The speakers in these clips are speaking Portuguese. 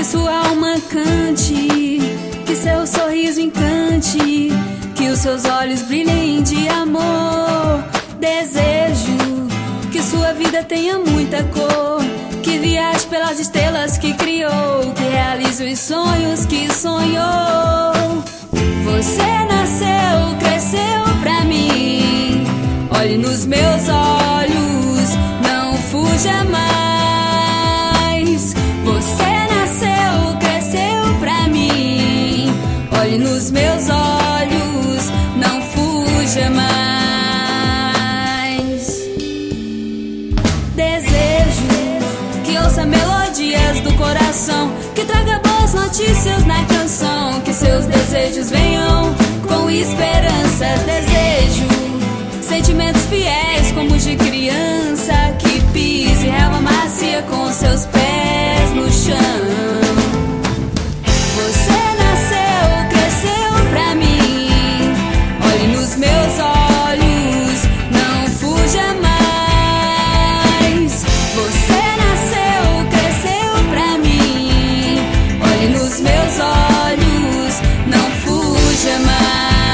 sua alma cante, que seu sorriso encante, que os seus olhos brilhem de amor. Desejo que sua vida tenha muita cor, que viaje pelas estrelas que criou, que realize os sonhos que sonhou. Você nasceu, cresceu pra mim. Olhe nos meus olhos, não fuja mais. Você nasceu, cresceu pra mim. Olhe nos meus olhos, não fuja mais. Desejo que ouça melodias do coração, que traga boas notícias na canção, que seus desejos venham com esperanças. Desejo sentimentos fiéis como os de criança, que pise relva macia com seus pés no chão. Você nasceu, cresceu pra mim. Olhe nos meus olhos, não fuja mais. Você nasceu, cresceu pra mim. Olhe nos meus olhos, não fuja mais.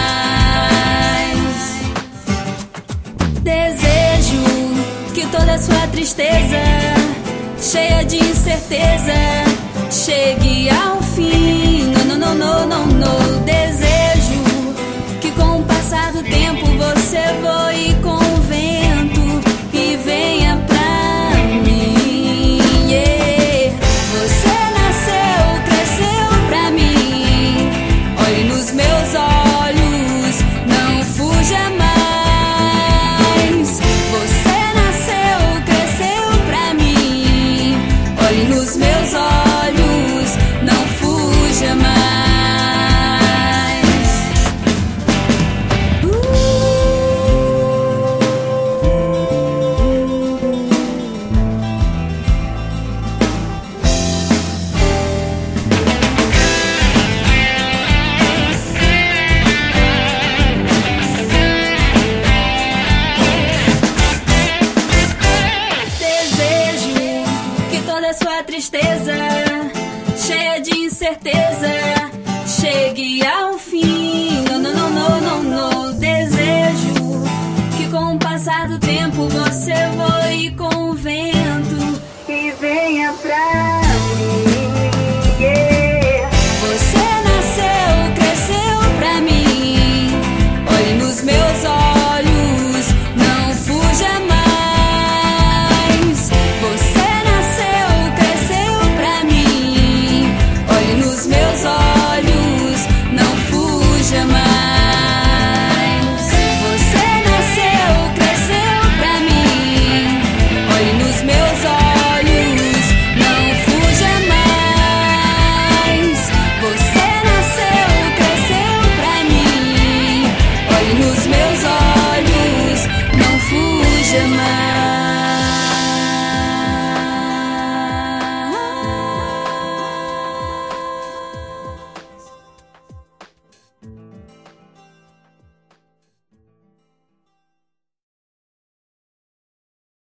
Desejo que toda sua tristeza, cheia de incerteza, chegue ao fim. Não, não, não, não, não. Desejo que com o passar do tempo você voe com o vento e venha pra mim. Yeah. Você nasceu, cresceu pra mim. Olhe nos meus olhos, não fuja mais. Você nasceu, cresceu pra mim. Olhe nos meus olhos, não fuja mais. Desejo que toda sua tristeza, cheia de incerteza, chegue ao fim. Não, não, não, não, não, não. Desejo que com o passar do tempo você voe com o vento e venha pra